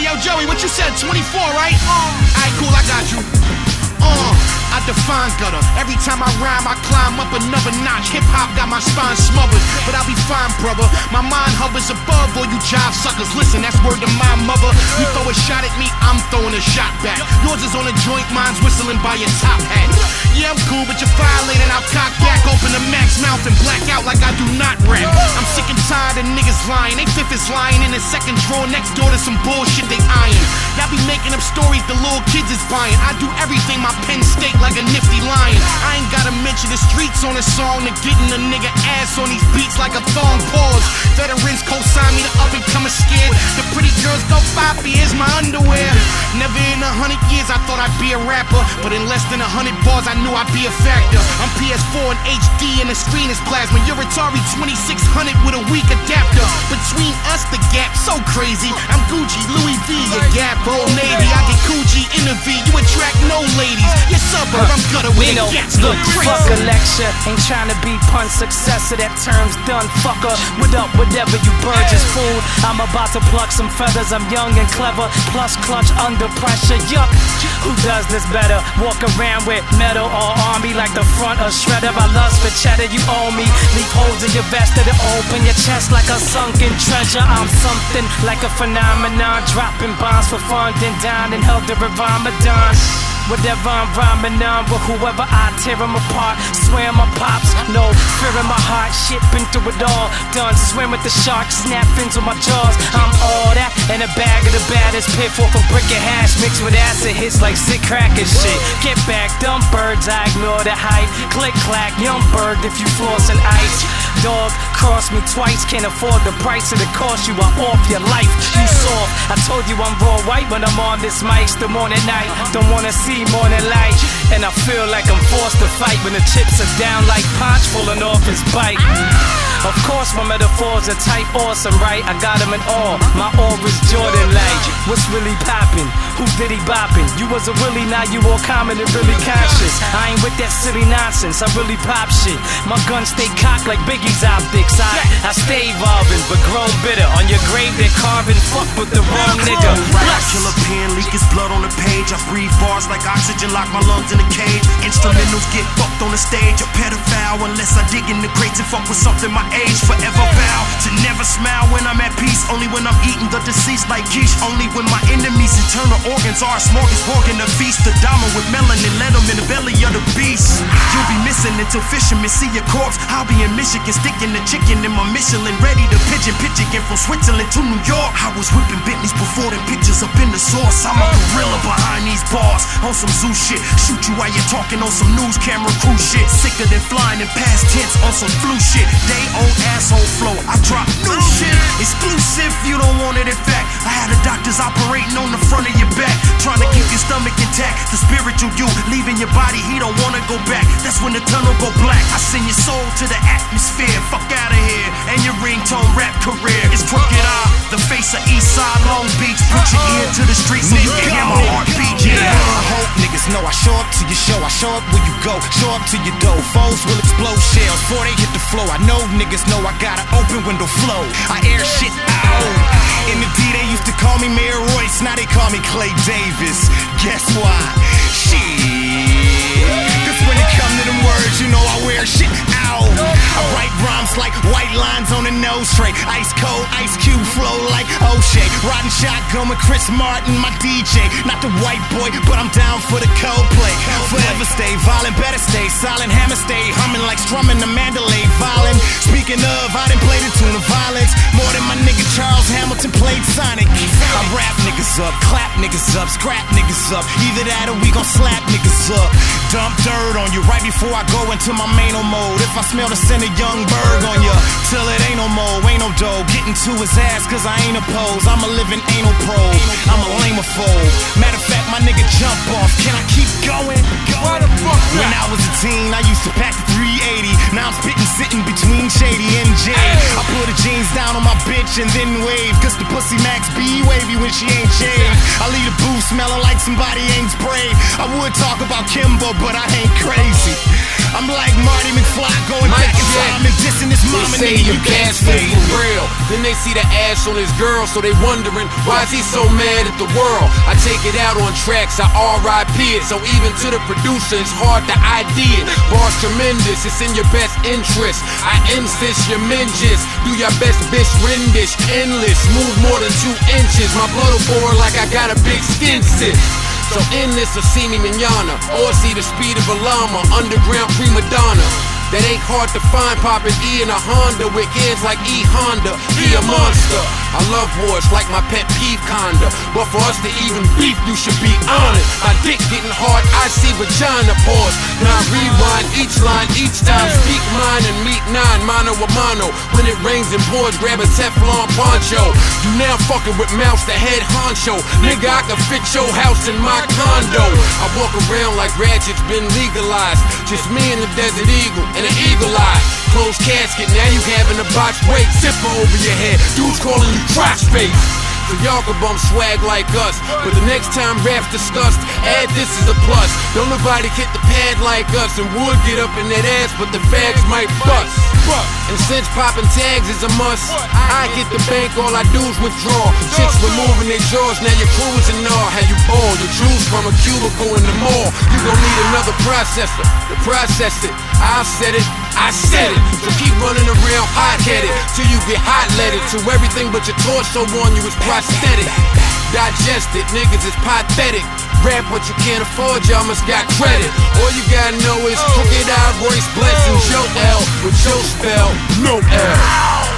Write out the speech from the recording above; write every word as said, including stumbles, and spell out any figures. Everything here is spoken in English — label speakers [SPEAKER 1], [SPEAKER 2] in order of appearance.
[SPEAKER 1] Hey, yo, Joey, what you said? twenty-four, right? Alright, cool, I got you. Uh, I define gutter. Every time I rhyme, I climb up another notch. Hip-hop got my spine smothered, but I'll be fine, brother. My mind hovers above all you jive suckers. Listen, that's word to my mother. You throw a shot at me, I'm throwing a shot back. Yours is on a joint, mine's whistling by your top hat. Yeah, I'm cool, but you're violating. I'll cock back, open the max mouth and black out like I do not rap. I'm sick and tired of niggas lying. They fifth is lying in the second drawer next door to some bullshit they eyeing. Y'all be making up stories the little kids is buying. I do everything, my pen stake like a nifty lion. I ain't gotta mention the streets on a song to getting a nigga ass on these beats like a thong. Pause. Veterans co-sign me, the up and coming scared. The pretty girls go Poppy, here's my underwear. Never in a hundred years I thought I'd be a rapper, but in less than a hundred bars I knew I'd be a factor. I'm P S four and H D and the screen is plasma. You're Atari twenty-six hundred with a weak adapter. Between us the gap so crazy. I'm Gucci, Louis V, your Gap, Old Navy. I get Gucci in the V, you attract no ladies. Your suburb, I'm gutter with
[SPEAKER 2] a
[SPEAKER 1] gats.
[SPEAKER 2] Look, fuck a lecture, ain't trying to be pun successor. That term's done, fucker. What up, whatever you birds is food. I'm about to pluck some feathers. I'm young and clever, plus clutch under pressure. Yup, who does this better? Walk around with metal all on me like the front of Shredder. I lust for cheddar, you owe me. Leave holes in your vest to open your chest like a sunken treasure. I'm something like a phenomenon, dropping bombs for fun, then down and held to Ramadan. Whatever I'm rhyming on, with whoever I tear them apart. Swear my pops, no fear in my heart. Shit, been through it all. Done swim with the sharks, snap fins with my jaws. I'm all that in a bag of the baddest. Piff off a brick of hash mixed with acid hits like sick crack and shit. Get back, dumb birds, I ignore the hype. Click clack, young bird if you floss and ice. Dog, cross me twice, can't afford the price of the cost you are off your life. You soft, I told you I'm raw white when I'm on this mic. Still morning night, don't wanna see morning light. And I feel like I'm forced to fight when the chips are down like Ponch falling off his bike. Of course my metaphors are type awesome, right? I got them in awe, my aura's Jordan like. What's really poppin'? Who did he boppin'? You was a Willie, now you all common and really conscious. I ain't with that silly nonsense, I really pop shit. My guns stay cocked like Biggie's optics. I, I stay evolving, but grown bitter. On your grave they're carving, fuck with the wrong nigga.
[SPEAKER 3] Killer pen, leak his blood on the page. I breathe bars like oxygen, lock my lungs in a cage. Instrumentals get fucked on the stage. A pedophile unless I dig in the crates and fuck with something my age. Forever vow to never smile when I'm at peace. Only when I'm eating the deceased like quiche. Only when my enemies' internal organs are a smorgasbord in a feast. The dama with melanin, let them in the belly of the beast. You'll be missing until fishermen see your corpse. I'll be in Michigan sticking the chicken in my Michelin, ready to pigeon pitch again from Switzerland to New York. I was whipping Bentleys before them pictures up in the source. I'm a gorilla behind these bars on some zoo shit. Shoot you while you're talking on some news camera crew shit. Sicker than flying in past tense on some flu shit. They old asshole flow, I drop new shit. Exclusive, you don't want it in fact. I had the doctors operating on the front of your back, trying to keep your stomach intact. The spiritual you leaving your body, he don't wanna go back. That's when the tunnel go black. I send your soul to the atmosphere. Fuck out of here, and your ringtone rap career is crooked eye. The face of Eastside, Long Beach. Put your ear to the streets so you can hear my heartbeat. Yeah.
[SPEAKER 4] I hope niggas know I show up to your show. I show up where you go. Show up to your door. Foes will explode shells before they hit the floor. I know niggas know I got an open window flow. I air shit out. In the D they used to call me Mayor Royce. Now they call me Clay Davis. Guess why? Shit. Cause when it come to them words, you know I wear shit out. I write rhymes like white lines on the nose tray. Ice cold, Ice Cube flow like O'Shea. Riding shotgun with Chris Martin, my D J. Not the white boy, but I'm down for the Coldplay. Forever stay violent, better stay silent. Hammer stay humming like strumming the Mandalay violin. Speaking of, I done played the tune of violence more than my nigga Charles Hamilton played Sonic. I rap niggas up, clap niggas up, scrap niggas up. Either that or we gon' slap niggas up. Dump dirt on you right before I go into my main mode. If I smell the scent of young berg on ya, till it ain't no more, ain't no dough. Getting to his ass cause I ain't opposed. I'm a living anal probe, I'm a lamophobe. Matter of fact, my nigga jump off. Can I keep going?
[SPEAKER 1] Why the fuck not?
[SPEAKER 4] When I was a teen, I used to pack the three eighty. Now I'm spitting sitting between Shady and J. I put the jeans down on my bitch and then wave, cause the pussy max be wavy when she ain't shaved. I leave the booth smelling like somebody ain't sprayed. I would talk about Kimbo, but I ain't crazy. I'm like Marty McFly going
[SPEAKER 5] Mike
[SPEAKER 4] back in
[SPEAKER 5] Jack.
[SPEAKER 4] time and dissing his mama,
[SPEAKER 5] They say
[SPEAKER 4] nigga,
[SPEAKER 5] your
[SPEAKER 4] you can't
[SPEAKER 5] gas full
[SPEAKER 4] say.
[SPEAKER 5] for real. Then they see the ass on his girl, so they wondering why is he so mad at the world. I take it out on tracks, I R I P it. So even to the producer, it's hard to I D it. Bars tremendous, it's in your best interest. I insist your men just do your best, bitch. Rendish, endless, move more than two inches. My blood will pour like I got a big skin cyst. So in this or see me manana, or see the speed of a llama, underground prima donna. That ain't hard to find, poppin' E in a Honda with kids like E Honda, he a monster. I love wars like my pet peeve kinda, but for us to even beef, you should be honored. My dick getting hard, I see vagina pause. Now I rewind each line, each time, speak mine and meet nine, mano a mano. When it rains and pours, grab a Teflon poncho. You now fucking with Mouse, the head honcho. Nigga, I can fit your house in my condo. I walk around like Ratchet's been legalized, just me and the Desert Eagle. And an eagle eye, closed casket, now you having a box weight, zipper over your head, dudes calling you crotch face. So y'all can bump swag like us, but the next time rap's discussed, add this as a plus. Don't nobody hit the pad like us, and would get up in that ass, but the fags might bust. And since popping tags is a must, I get the bank, all I do is withdraw. Chicks removing their jaws, now you're cruising all. How you ball, you choose from a cubicle in the mall. You gon' need another processor to process it. I said it, I said it. So keep running around hot-headed till you get hot-leaded, till everything but your torso on you is prosthetic. Digest it, niggas is pathetic. Rap what you can't afford, y'all must got credit. All you gotta know is Crooked Eye, Royce Blessing, Joe L with Joe spell, no L.